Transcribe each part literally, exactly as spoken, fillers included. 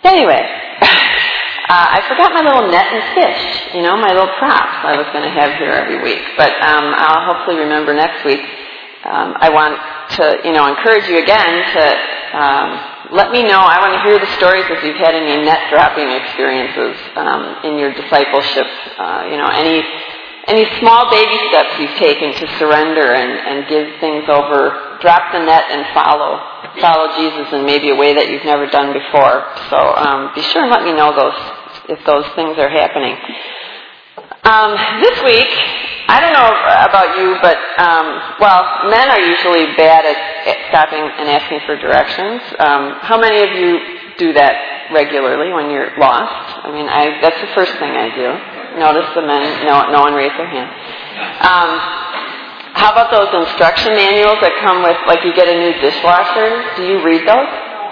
Anyway, uh, I forgot my little net and fish, you know, my little props I was going to have here every week. But um, I'll hopefully remember next week. Um, I want to, you know, encourage you again to um, let me know. I want to hear the stories if you've had any net dropping experiences um, in your discipleship. Uh, you know, any any small baby steps you've taken to surrender and, and give things over. Drop the net and follow. Follow Jesus in maybe a way that you've never done before. So um, be sure and let me know those if those things are happening. Um, this week, I don't know about you, but um, well, men are usually bad at, at stopping and asking for directions. Um, how many of you do that regularly when you're lost? I mean, I that's the first thing I do. Notice the men. No, no one raised their hand. Um, How about those instruction manuals that come with, like you get a new dishwasher? Do you read those?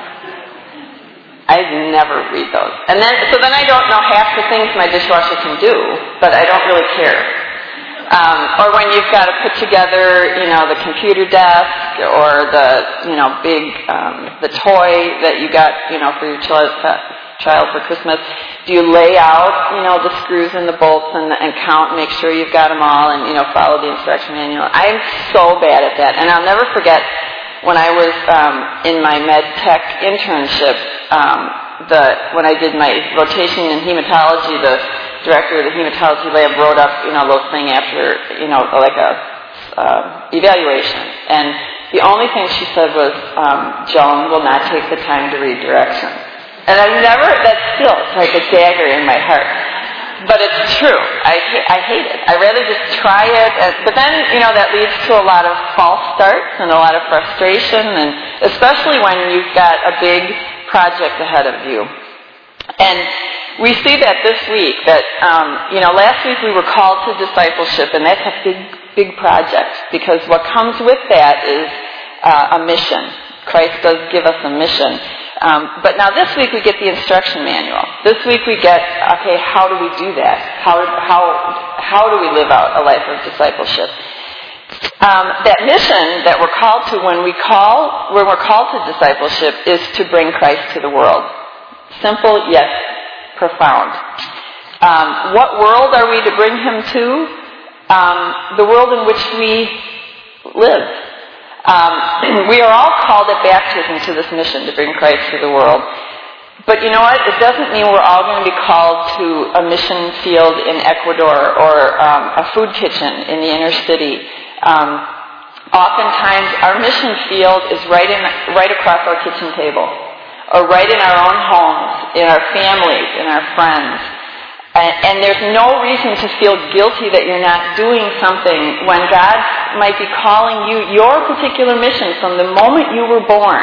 I never read those. And then, so then I don't know half the things my dishwasher can do, but I don't really care. Um, or when you've got to put together, you know, the computer desk or the, you know, big, um, the toy that you got, you know, for your child, child for Christmas. Do you lay out, you know, the screws and the bolts and, and count, make sure you've got them all and, you know, follow the instruction manual? I'm so bad at that. And I'll never forget when I was um, in my med tech internship, um, the when I did my rotation in hematology, the director of the hematology lab wrote up, you know, those thing after, you know, like a uh, evaluation. And the only thing she said was, um, Joan will not take the time to read directions. And I've never, that's still like a dagger in my heart. But it's true. I, I hate it. I'd rather just try it. But then, you know, that leads to a lot of false starts and a lot of frustration, and especially when you've got a big project ahead of you. And we see that this week, that, um, you know, last week we were called to discipleship, and that's a big, big project, because what comes with that is uh, a mission. Christ does give us a mission. Um, but now this week we get the instruction manual. This week we get, okay, how do we do that? How how how do we live out a life of discipleship? Um, that mission that we're called to when we call when we're called to discipleship is to bring Christ to the world. Simple yet profound. Um, what world are we to bring him to? Um, the world in which we live. Um, we are all called at baptism to this mission to bring Christ to the world. But you know what? It doesn't mean we're all going to be called to a mission field in Ecuador or um, a food kitchen in the inner city. Um, oftentimes, our mission field is right in, right across our kitchen table, or right in our own homes, in our families, in our friends. And, and there's no reason to feel guilty that you're not doing something when God might be calling you. Your particular mission from the moment you were born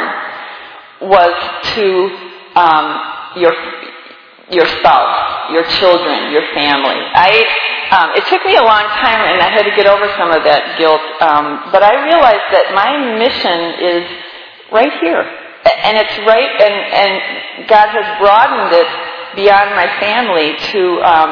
was to um, your your spouse, your children, your family. I um, it took me a long time, and I had to get over some of that guilt. Um, but I realized that my mission is right here, and it's right, and, and God has broadened it beyond my family to um,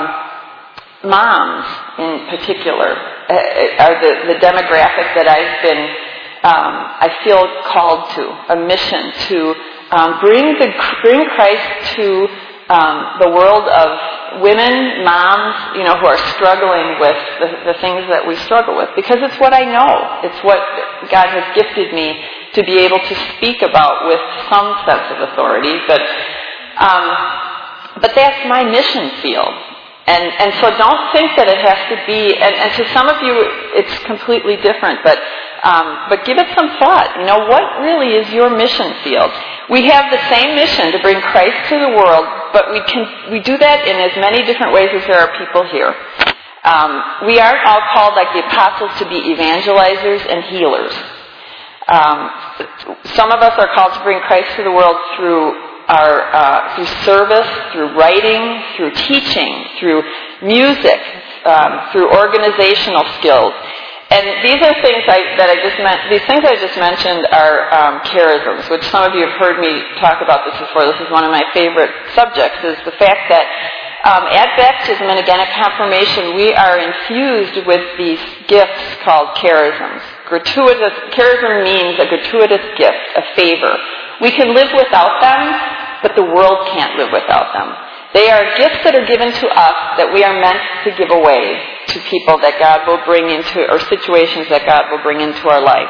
moms in particular uh, are the, the demographic that I've been, um, I feel called to, a mission to um, bring the bring Christ to um, the world of women, moms, you know, who are struggling with the, the things that we struggle with, because it's what I know. It's what God has gifted me to be able to speak about with some sense of authority, but. Um, But that's my mission field. And and so don't think that it has to be, and, and to some of you it's completely different, but um, but give it some thought. You know, what really is your mission field? We have the same mission to bring Christ to the world, but we can we do that in as many different ways as there are people here. Um, we aren't all called, like the apostles, to be evangelizers and healers. Um, some of us are called to bring Christ to the world through Our, uh, through service, through writing, through teaching, through music, um, through organizational skills. And these are things I, that I just meant, these things I just mentioned are um, charisms, which some of you have heard me talk about this before. This is one of my favorite subjects, is the fact that um, at baptism and again at confirmation, we are infused with these gifts called charisms. Gratuitous, charism means a gratuitous gift, a favor. We can live without them, but the world can't live without them. They are gifts that are given to us that we are meant to give away to people that God will bring into, or situations that God will bring into our life.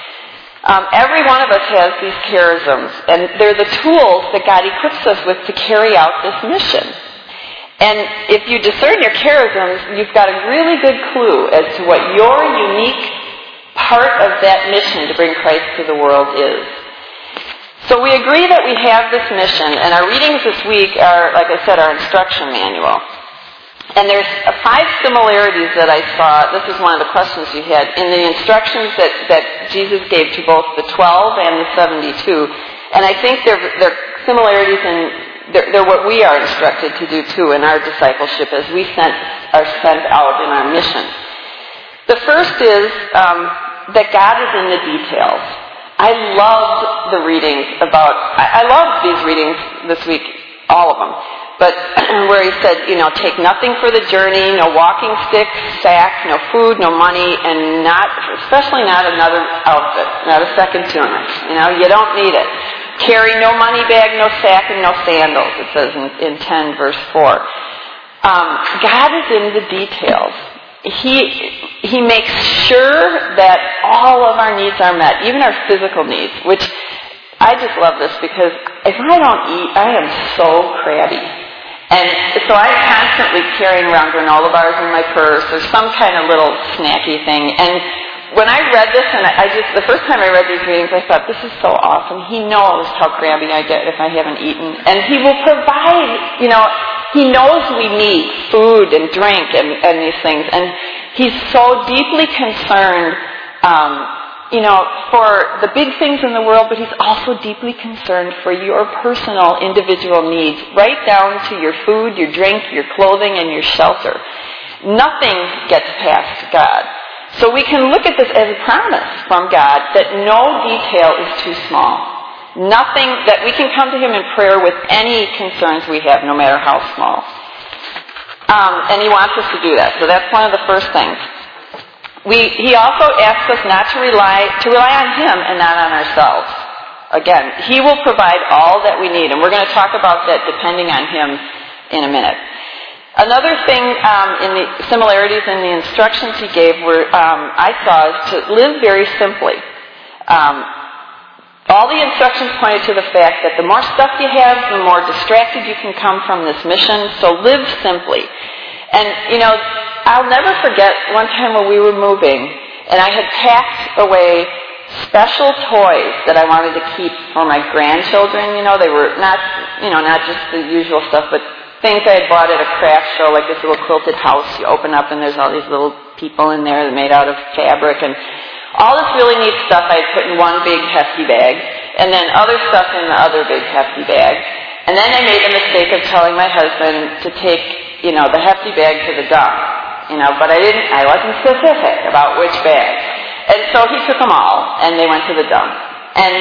Um, every one of us has these charisms, and they're the tools that God equips us with to carry out this mission. And if you discern your charisms, you've got a really good clue as to what your unique part of that mission to bring Christ to the world is. So we agree that we have this mission, and our readings this week are, like I said, our instruction manual. And there's five similarities that I saw. This is one of the questions you had in the instructions that, that Jesus gave to both the twelve and the seventy-two. And I think they're, they're similarities in, they're, they're what we are instructed to do too in our discipleship as we sent, are sent out in our mission. The first is um, that God is in the details. I loved the readings about, I, I loved these readings this week, all of them. But where he said, you know, take nothing for the journey, no walking stick, sack, no food, no money, and not, especially not another outfit, not a second tunic. You know, you don't need it. Carry no money bag, no sack, and no sandals, it says in, in ten verse four. Um, God is in the details. He he makes sure that all of our needs are met, even our physical needs, which I just love this because if I don't eat, I am so crabby. And so I'm constantly carrying around granola bars in my purse or some kind of little snacky thing. And when I read this, and I just, the first time I read these readings, I thought, this is so awesome. He knows how crabby I get if I haven't eaten. And he will provide, you know, he knows we need food and drink and, and these things. And he's so deeply concerned, um, you know, for the big things in the world, but he's also deeply concerned for your personal, individual needs, right down to your food, your drink, your clothing, and your shelter. Nothing gets past God. So we can look at this as a promise from God that no detail is too small. Nothing, that we can come to him in prayer with any concerns we have, no matter how small. Um, and he wants us to do that. So that's one of the first things. We, he also asks us not to rely, to rely on him and not on ourselves. Again, he will provide all that we need, and we're going to talk about that depending on him in a minute. Another thing um, in the similarities in the instructions he gave were, um, I saw, is to live very simply. Um, all the instructions pointed to the fact that the more stuff you have, the more distracted you can come from this mission, so live simply. And, you know, I'll never forget one time when we were moving, and I had packed away special toys that I wanted to keep for my grandchildren. You know, they were not, you know, not just the usual stuff, but things I had bought at a craft show, like this little quilted house you open up and there's all these little people in there that are made out of fabric, and all this really neat stuff I had put in one big hefty bag, and then other stuff in the other big hefty bag. And then I made the mistake of telling my husband to take, you know, the hefty bag to the dump. You know, but I didn't, I wasn't specific about which bag. And so he took them all, and they went to the dump. And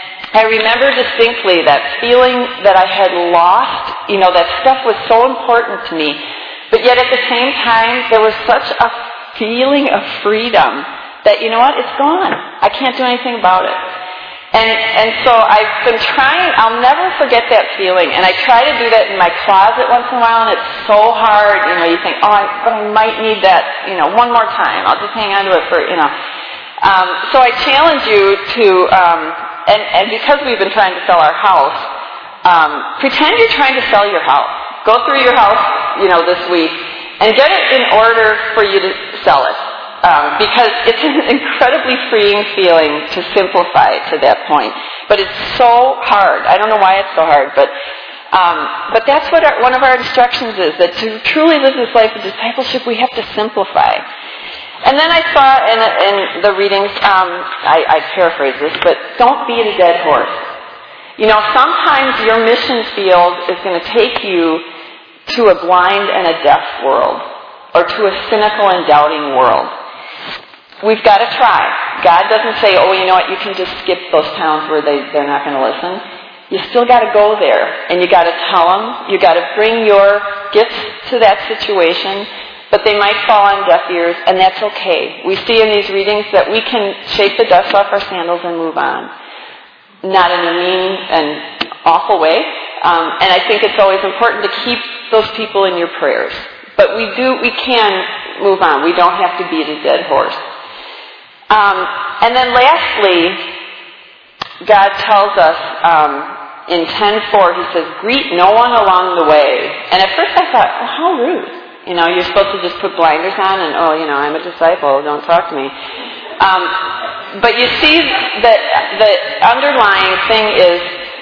I remember distinctly that feeling that I had lost, you know, that stuff was so important to me. But yet at the same time, there was such a feeling of freedom that, you know what, it's gone. I can't do anything about it. And and so I've been trying, I'll never forget that feeling. And I try to do that in my closet once in a while, and it's so hard. You know, you think, oh, I, but I might need that, you know, one more time. I'll just hang on to it for, you know. Um, so I challenge you to, um, and, and because we've been trying to sell our house, um, pretend you're trying to sell your house. Go through your house, you know, this week, and get it in order for you to sell it. Um, because it's an incredibly freeing feeling to simplify to that point. But it's so hard. I don't know why it's so hard, but um, but that's what our, one of our instructions is, that to truly live this life of discipleship, we have to simplify. And then I saw in, in the readings, um, I, I paraphrase this, but don't beat a dead horse. You know, sometimes your mission field is going to take you to a blind and a deaf world, or to a cynical and doubting world. We've got to try. God doesn't say, oh, you know what, you can just skip those towns where they, they're not going to listen. You still got to go there, and you got to tell them. You got to bring your gifts to that situation, but they might fall on deaf ears, and that's okay. We see in these readings that we can shake the dust off our sandals and move on. Not in a mean and awful way, Um, and I think it's always important to keep those people in your prayers. But we do, we can move on. We don't have to beat a dead horse. Um, and then lastly, God tells us um, in ten four, he says, greet no one along the way. And at first I thought, well, how rude. You know, you're supposed to just put blinders on and, oh, you know, I'm a disciple, don't talk to me. Um, but you see that the underlying thing is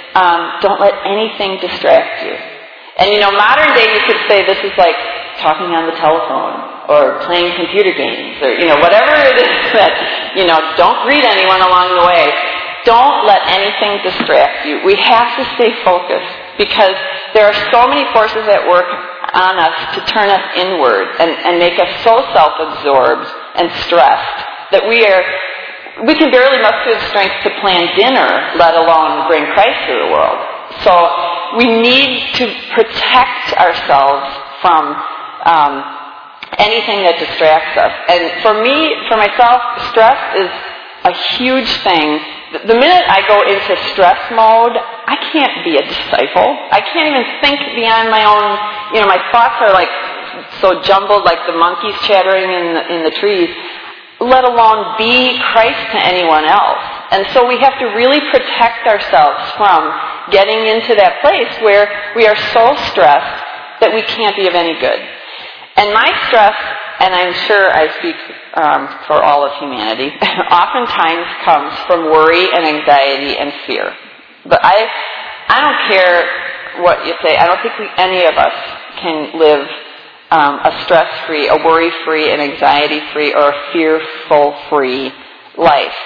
um, don't let anything distract you. And, you know, modern day you could say this is like talking on the telephone or playing computer games or, you know, whatever it is that, you know, don't greet anyone along the way. Don't let anything distract you. We have to stay focused because there are so many forces at work on us to turn us inward and, and make us so self-absorbed and stressed that we are, we can barely muster the strength to plan dinner, let alone bring Christ to the world. So we need to protect ourselves from um, anything that distracts us. And for me, for myself, stress is a huge thing. The minute I go into stress mode, I can't be a disciple. I can't even think beyond my own, you know, my thoughts are like so jumbled like the monkeys chattering in the, in the trees, let alone be Christ to anyone else. And so we have to really protect ourselves from getting into that place where we are so stressed that we can't be of any good. And my stress, and I'm sure I speak um, for all of humanity, oftentimes comes from worry and anxiety and fear. But I, I don't care what you say. I don't think we, any of us can live um, a stress-free, a worry-free, an anxiety-free, or a fearful-free life.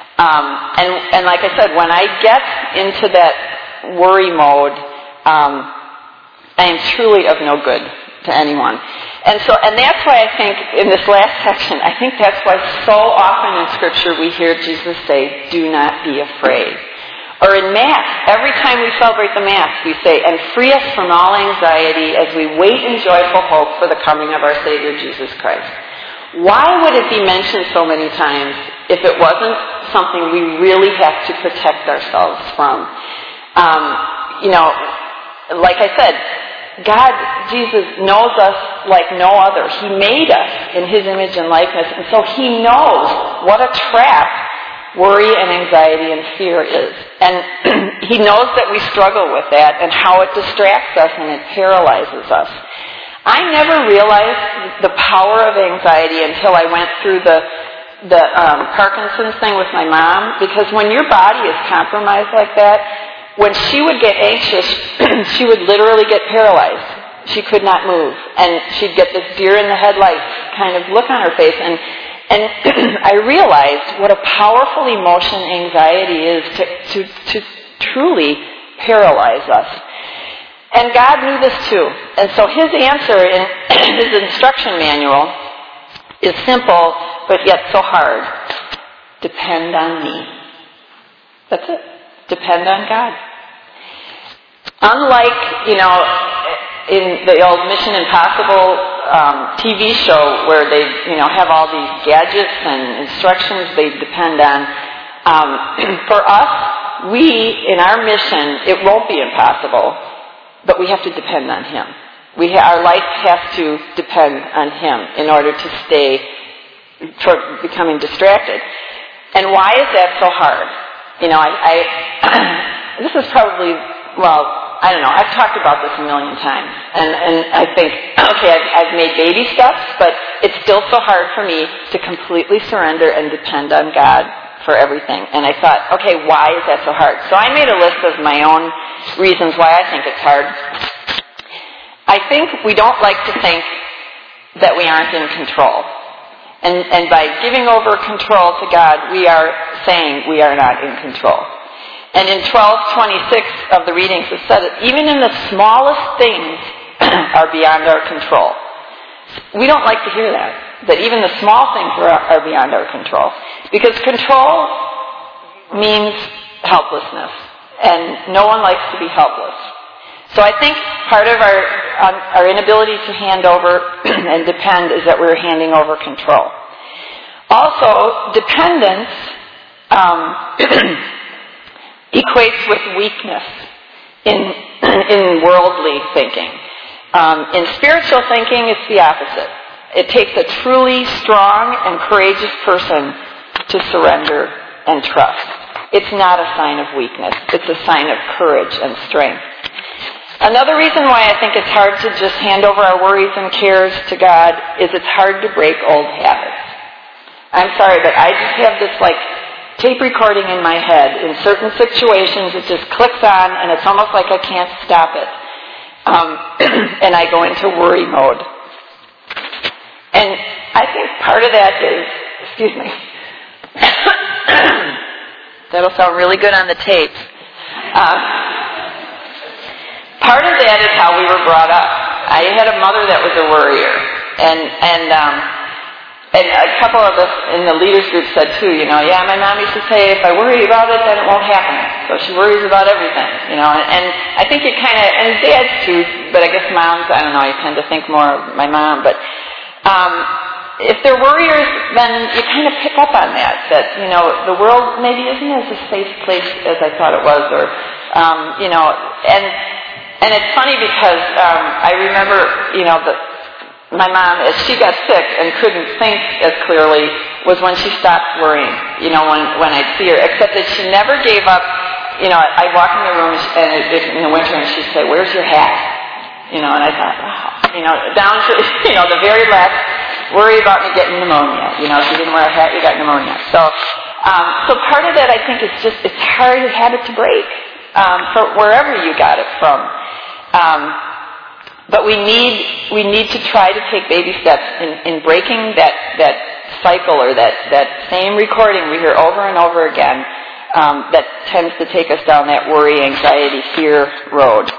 Um, and, and like I said, when I get into that worry mode, um, I am truly of no good to anyone. And so, and that's why I think in this last section, I think that's why so often in Scripture we hear Jesus say, do not be afraid. Or in Mass, every time we celebrate the Mass, we say, and free us from all anxiety as we wait in joyful hope for the coming of our Savior Jesus Christ. Why would it be mentioned so many times if it wasn't something we really have to protect ourselves from? Um, you know, like I said, God, Jesus, knows us like no other. He made us in His image and likeness, and so He knows what a trap worry and anxiety and fear is. And He knows that we struggle with that and how it distracts us and it paralyzes us. I never realized the power of anxiety until I went through the the um, Parkinson's thing with my mom, because when your body is compromised like that, when she would get anxious, she would literally get paralyzed. She could not move. And she'd get this deer in the headlights kind of look on her face. And, and I realized what a powerful emotion anxiety is to, to, to truly paralyze us. And God knew this too. And so His answer in His instruction manual is simple, but yet so hard. Depend on me. That's it. Depend on God. Unlike, you know, in the old Mission Impossible um, T V show where they, you know, have all these gadgets and instructions they depend on, um, for us, we, in our mission, it won't be impossible, but we have to depend on Him. We ha- our life has to depend on Him in order to stay from becoming distracted. And why is that so hard? You know, I, I this is probably, well, I don't know, I've talked about this a million times. And, and I think, okay, I've, I've made baby steps, but it's still so hard for me to completely surrender and depend on God for everything. And I thought, okay, why is that so hard? So I made a list of my own reasons why I think it's hard. I think we don't like to think that we aren't in control. And, and by giving over control to God, we are saying we are not in control. And in twelve twenty-six of the readings, it said that even in the smallest things are beyond our control. We don't like to hear that, that even the small things are, are beyond our control. Because control means helplessness, and no one likes to be helpless. So I think part of our um, our inability to hand over and depend is that we're handing over control. Also, dependence um, equates with weakness. In in worldly thinking. Um, in spiritual thinking, it's the opposite. It takes a truly strong and courageous person to surrender and trust. It's not a sign of weakness. It's a sign of courage and strength. Another reason why I think it's hard to just hand over our worries and cares to God is it's hard to break old habits. I'm sorry, but I just have this like tape recording in my head. In certain situations, it just clicks on, and it's almost like I can't stop it. Um, and I go into worry mode. And I think part of that is, excuse me, that'll sound really good on the tapes. Uh, part of that is how we were brought up. I had a mother that was a worrier, and and um, and a couple of us in the leaders group said too, you know, yeah, my mom used to say, if I worry about it, then it won't happen. So she worries about everything, you know. And, and I think it kind of, and dads too, but I guess moms, I don't know, I tend to think more of my mom, but um, if they're worriers, then you kind of pick up on that, that, you know, the world maybe isn't as a safe place as I thought it was, or, um, you know, and and it's funny because um, I remember, you know, the, my mom, as she got sick and couldn't think as clearly, was when she stopped worrying, you know, when, when I'd see her, except that she never gave up. You know, I'd walk in the room and in the winter and she'd say, where's your hat? You know, and I thought, wow, you know, down to, you know, the very last, worry about me getting pneumonia. You know, if you didn't wear a hat, you got pneumonia. So, um, so part of that, I think, is just, it's hard to habit to break, um, for wherever you got it from. Um, But we need we need to try to take baby steps in, in breaking that, that cycle or that, that same recording we hear over and over again um, that tends to take us down that worry, anxiety, fear road.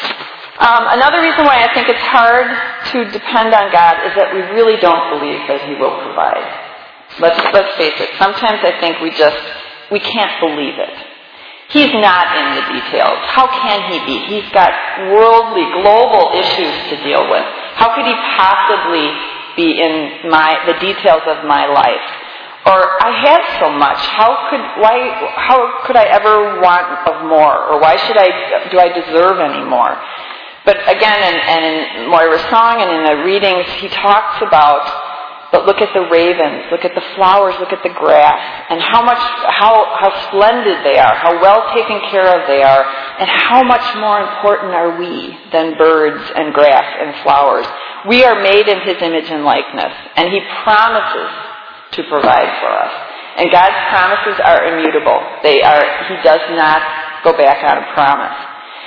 Um, another reason why I think it's hard to depend on God is that we really don't believe that He will provide. Let's let's face it. Sometimes I think we just we can't believe it. He's not in the details. How can He be? He's got worldly, global issues to deal with. How could He possibly be in my the details of my life? Or I have so much. How could why how could I ever want of more? Or why should I do I deserve any more? But again, and, and in Moira's song and in the readings, he talks about, but look at the ravens, look at the flowers, look at the grass, and how much, how, how splendid they are, how well taken care of they are, and how much more important are we than birds and grass and flowers. We are made in His image and likeness, and He promises to provide for us. And God's promises are immutable. They are, He does not go back on a promise.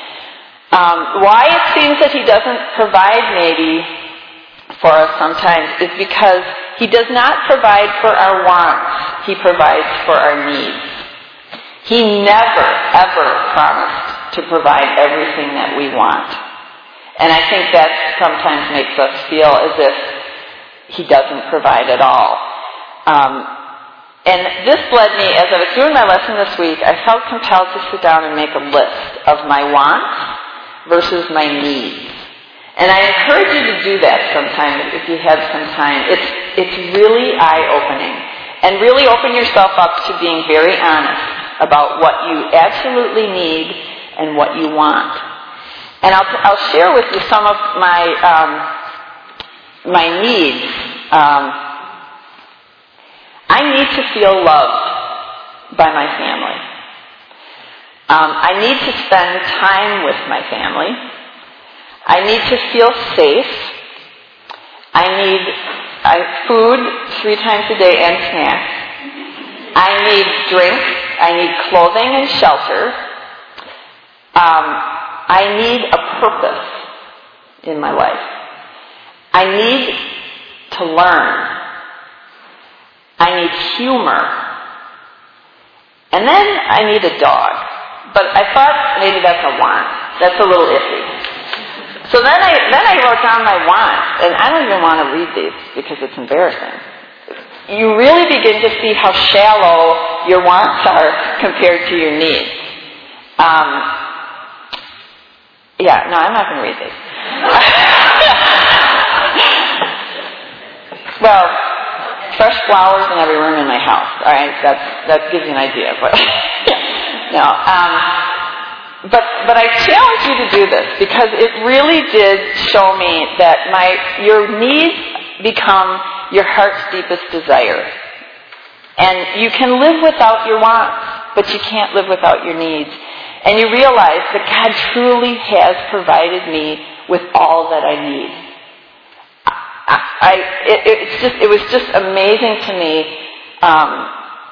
Um, why it seems that He doesn't provide maybe for us sometimes is because He does not provide for our wants. He provides for our needs. He never, ever promised to provide everything that we want. And I think that sometimes makes us feel as if He doesn't provide at all. Um, and this led me, as I was doing my lesson this week, I felt compelled to sit down and make a list of my wants versus my needs. And I encourage you to do that sometime if you have some time. It's it's really eye-opening. And really open yourself up to being very honest about what you absolutely need and what you want. And I'll I'll share with you some of my um, my needs. Um, I need to feel loved by my family. Um, I need to spend time with my family. I need to feel safe. I need I, food three times a day and snacks. I need drink. I need clothing and shelter. Um, I need a purpose in my life. I need to learn. I need humor. And then I need a dog. But I thought maybe that's a want. That's a little iffy. So then I then I wrote down my wants, and I don't even want to read these because it's embarrassing. You really begin to see how shallow your wants are compared to your needs. Um, yeah, no, I'm not going to read these. Well, fresh flowers in every room in my house. All right, that's that gives you an idea. But no, um, but but I challenge you to do this because it really did show me that my your needs become your heart's deepest desire. And you can live without your wants, but you can't live without your needs. And you realize that God truly has provided me with all that I need. I, I it, it's just it was just amazing to me um,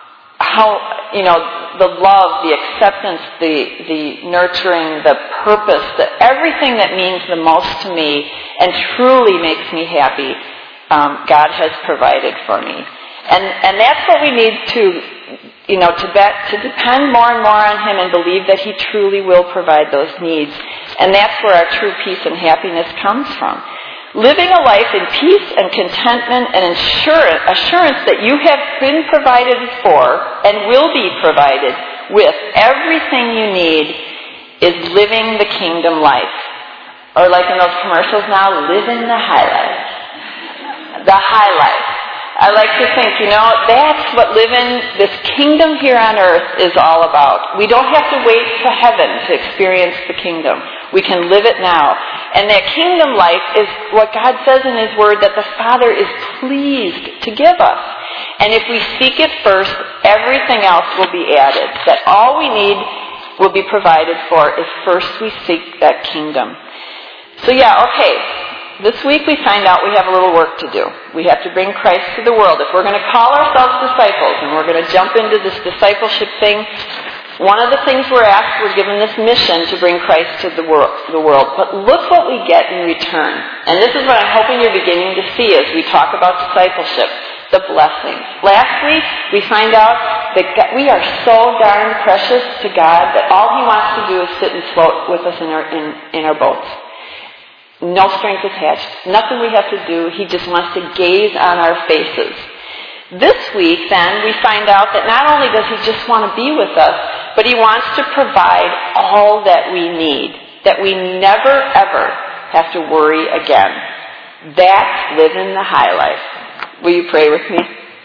how you know the love, the acceptance, the the nurturing, the purpose, the everything that means the most to me and truly makes me happy. Um, God has provided for me. And and that's what we need to, you know, to bet, to depend more and more on Him and believe that He truly will provide those needs. And that's where our true peace and happiness comes from. Living a life in peace and contentment and assurance, assurance that you have been provided for and will be provided with everything you need is living the kingdom life. Or like in those commercials now, living the high life. The high life. I like to think, you know, that's what living this kingdom here on earth is all about. We don't have to wait to heaven to experience the kingdom. We can live it now. And that kingdom life is what God says in His Word that the Father is pleased to give us. And if we seek it first, everything else will be added. That all we need will be provided for if first we seek that kingdom. So yeah, okay. This week we find out we have a little work to do. We have to bring Christ to the world. If we're going to call ourselves disciples and we're going to jump into this discipleship thing, one of the things we're asked, we're given this mission to bring Christ to the world. The world. But look what we get in return. And this is what I'm hoping you're beginning to see as we talk about discipleship, the blessings. Last week we find out that God, we are so darn precious to God that all He wants to do is sit and float with us in our, in, in our boats. No strings attached. Nothing we have to do. He just wants to gaze on our faces. This week, then, we find out that not only does He just want to be with us, but He wants to provide all that we need. That we never, ever have to worry again. That's living the high life. Will you pray with me?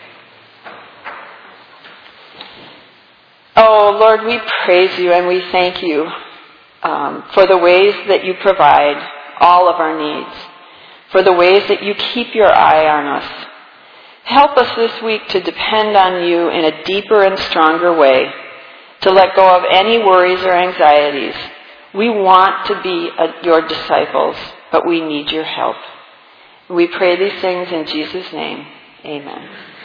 Oh, Lord, we praise You and we thank You um, for the ways that You provide all of our needs, for the ways that You keep Your eye on us. Help us this week to depend on You in a deeper and stronger way, to let go of any worries or anxieties. We want to be a, Your disciples, but we need Your help. We pray these things in Jesus' name. Amen.